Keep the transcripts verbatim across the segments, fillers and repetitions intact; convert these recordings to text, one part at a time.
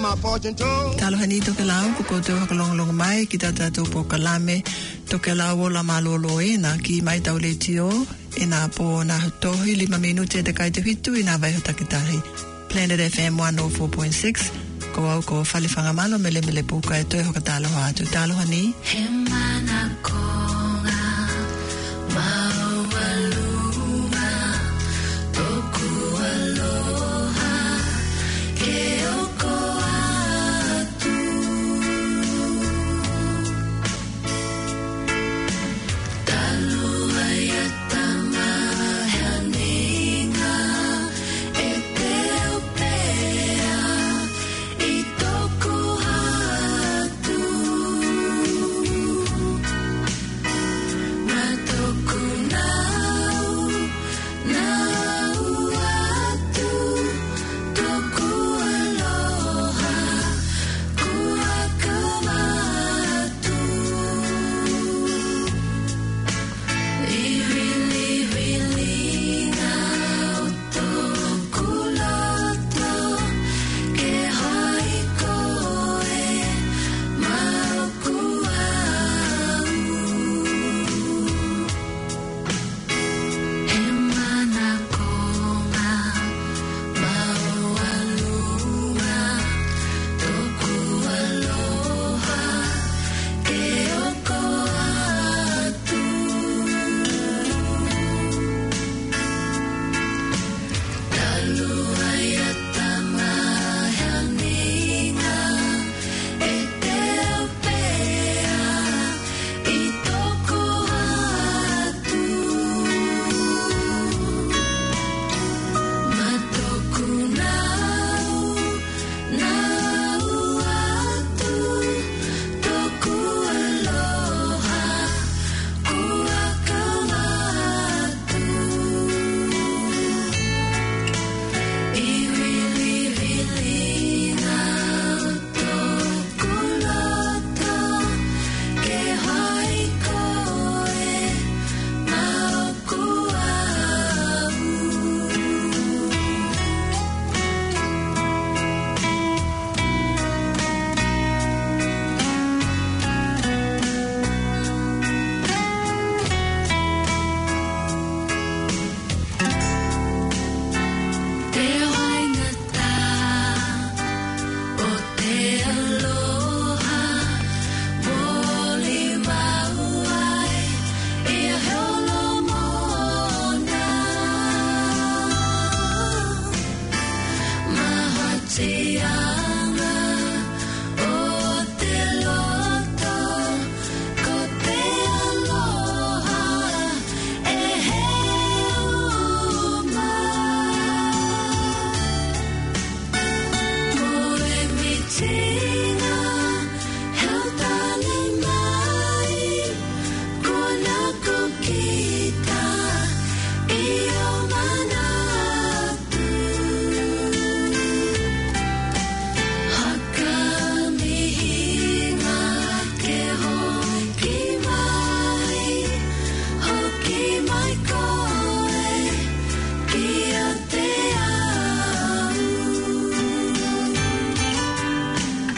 my fortune told. Talo hani to ke lau ko to ko long long mai ki ta ta to po kalame to ke lau la malolo ina ki mai tau le tio ina po na to hili ma minute de kai te fitu ina vai hota kitari. Planet F M one oh four point six ko au ko fali fanga malo mele mele puka e to e hoka talo ha tu talo hani he mana konga maualuma toku aloha ke oko atu talo ayatama haninga e te opea i toku atu ma toku nau nau atu toku aloha kua kamatu iwi liwi linga o toku loto ke hai koe mauku au he mana konga maualuma toku aloha ke oko atu talu ayatama haninga e te opea i toku atu ma toku nau nau atu toku aloha kua kamatu iwi liwi linga o toku loto ke hai koe mauku au te waingata o te aloha moli mauai e holo mona mahatianga o te loto ko te aloha e heuma moe mitinga heutani mai kona kukita i o manatu haka mihinga ke hoki mai hoki mai koe kia te au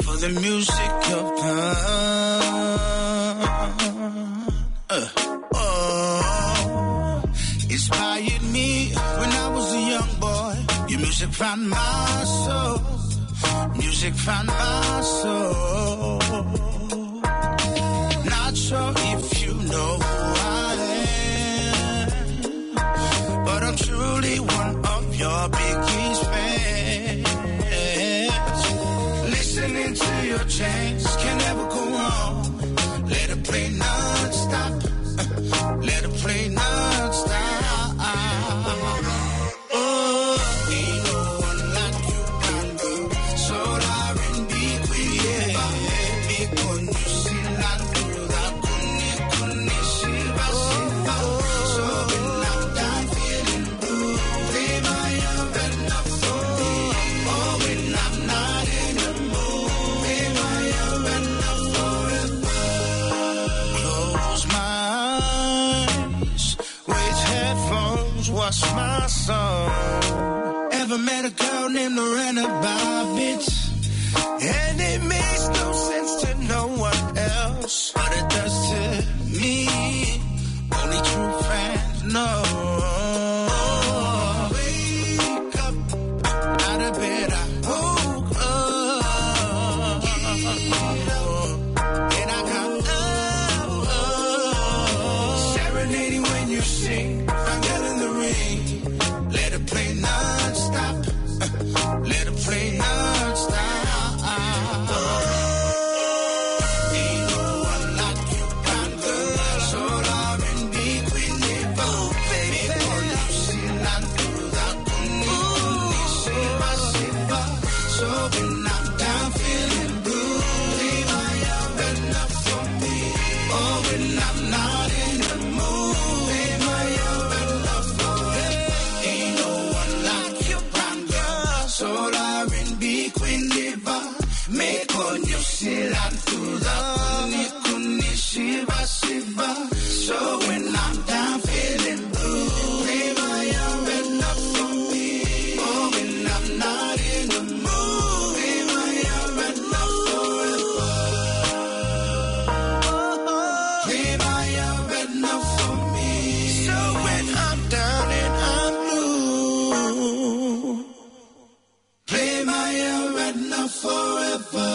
for the music upon. Uh, oh, inspired me when I was a young boy. Your music found my soul. Music found my soul. Not sure if you know who I am, but I'm truly one of your biggest fans. Listening to your chants can never go wrong. Let it play non-stop. Let it play non-stop. Oh, ain't no one like you, kind girl. Soul R and B queen, yeah. Me conoscilando da kunne kunne shiva shiva. So when I'm done feeling blue, they might have enough for me. Oh, when I'm not in the mood, they might have enough forever. Close my eyes with headphones, watch my song. Ever met a girl named Lorena Bobbitt? And it makes no sense to no one else, but it does to me. Only true fans know. Wake up out of bed, I woke up, and I got up, serenading when you sing. I'm getting the ring. Let it play non-stop. Let it play non-stop. Ain't no one like you, kind girl. Soul R and B queen, yeah. Oh, baby, conoscilando da kunne kunne shiva shiva. So when I'm down feeling blue, they might have enough for me. Oh, when I'm not in the mood, they might have enough for me. Ain't no one like you, kind girl. Soul R and B queen diva. Me conoscilando da kunne kunne shiva shiva. So when I'm down feeling blue, they might have enough for me. Oh, when I'm not in the mood, they might have enough forever. They might have enough for me. So when I'm down and I'm blue, they might have enough forever.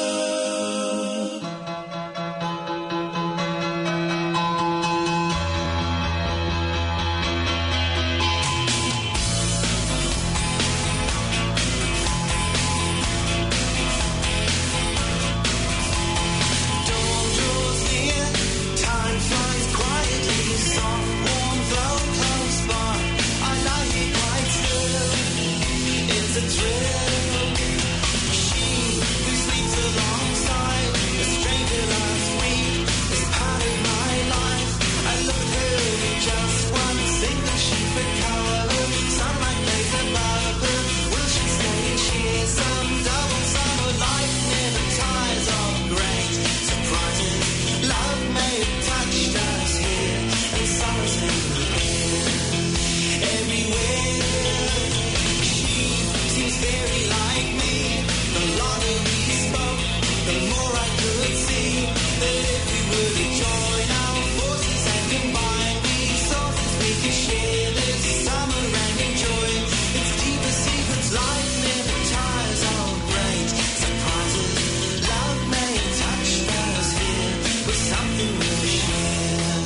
Dawn draws near, time flies quietly. Soft, warm glow close by. I like it quite still. It's a thrill. She who sleeps alongside a stranger last week is part of my life. I look at her just once, single sheep of color. Sunlight plays above her. Will she stay and share some double summer life? Never tires of great surprises. Love may have touched us here, and summer's in the air. Everywhere she seems very like me. The longer we spoke, the more I could see that if we were to join our forces and combine resources, we could share this summer and enjoy it. Its deepest secrets, life never tires of great surprises. Love may have touched us here with something we'll share.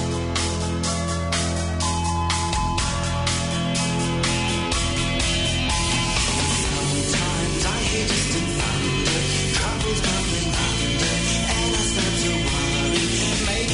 Sometimes I hear distant thunder, troubles bubbling under, and I start to worry. Maybe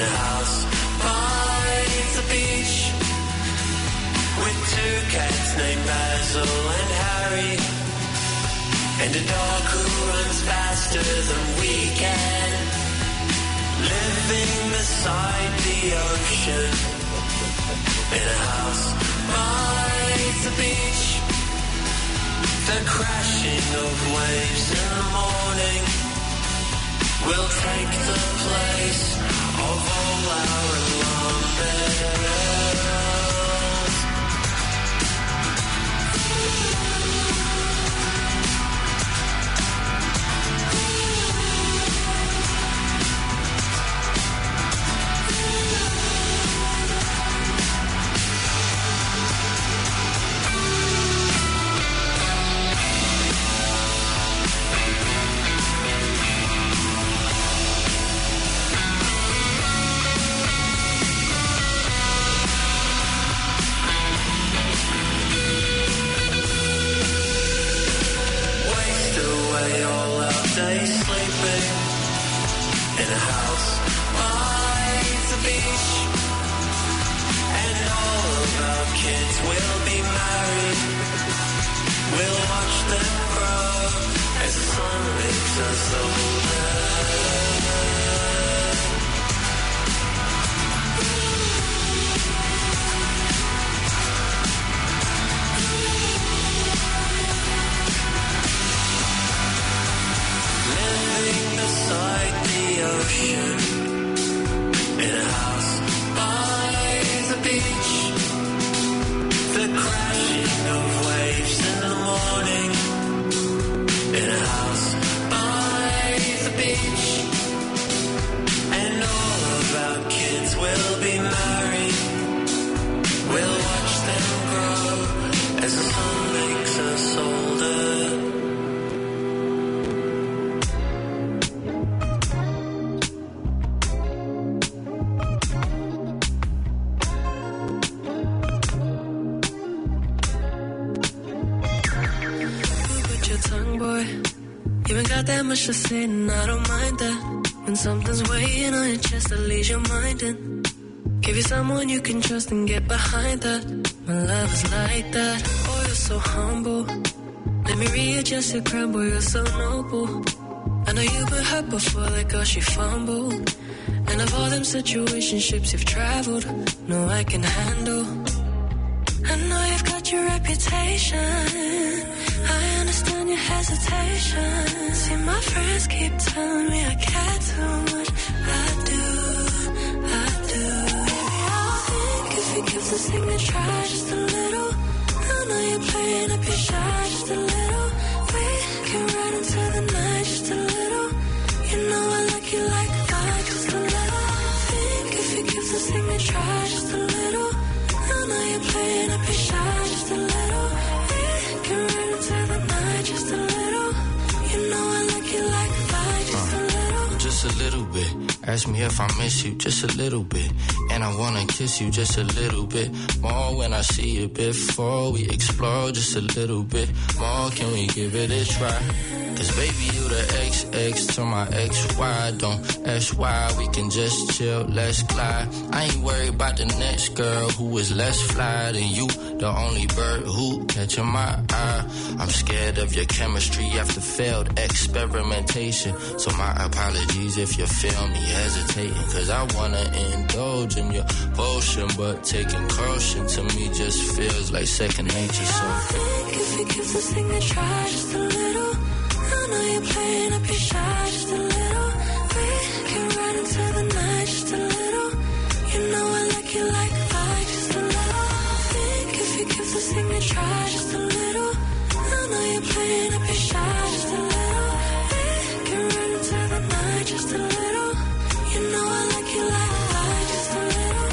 a house by the beach with two cats named Basil and Harry, and a dog who runs faster than we can, living beside the ocean in a house by the beach. The crashing of waves in the morning will take the place of all our alarm bells. Much to say, and I don't mind that. When something's weighing on your chest, that leaves your mind in. Give you someone you can trust and get behind that. My love is like that. Oh, you're so humble. Let me readjust your crown, boy, you're so noble. I know you've been hurt before, like girl, she fumbled. And of all them situationships you've traveled, no, I can handle. I know you've got your reputation. I understand your hesitation. See, my friends keep telling me I care too much. I do, I do. Maybe I'll think if you give this thing a try just a little. I know you're playing up your shot just a little. We can run into the night just a little. You know I like you like that just a little. I think if you give this thing a try just a little. I know you're playing up your shot just a little. We can run into the night just a little. You know I like you like that just uh, a little. Just a little bit. Ask me if I miss you just a little bit. And I wanna kiss you just a little bit more when I see you before we explore just a little bit more. Can we give it a try? Cause baby you the X X to my X Y. Don't ask why, we can just chill, let's glide. I ain't worried about the next girl who is less fly than you. The only bird who catching my eye. I'm scared of your chemistry after failed experimentation. So my apologies if you feel me hesitating. Cause I wanna indulge in your potion, but taking caution to me just feels like second nature. So I think if you give this thing a try just a little. I know you're playing up your shot just a little. We can run into the night just a little. You know I like you like that just a little. I think if you give this thing a try just a little. I know you're playing up your shot just a little. We can run into the night just a little. You know I like you like that just a little.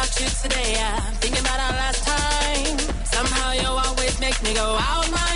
about you today. Yeah. Thinking about our last time. Somehow you always make me go out my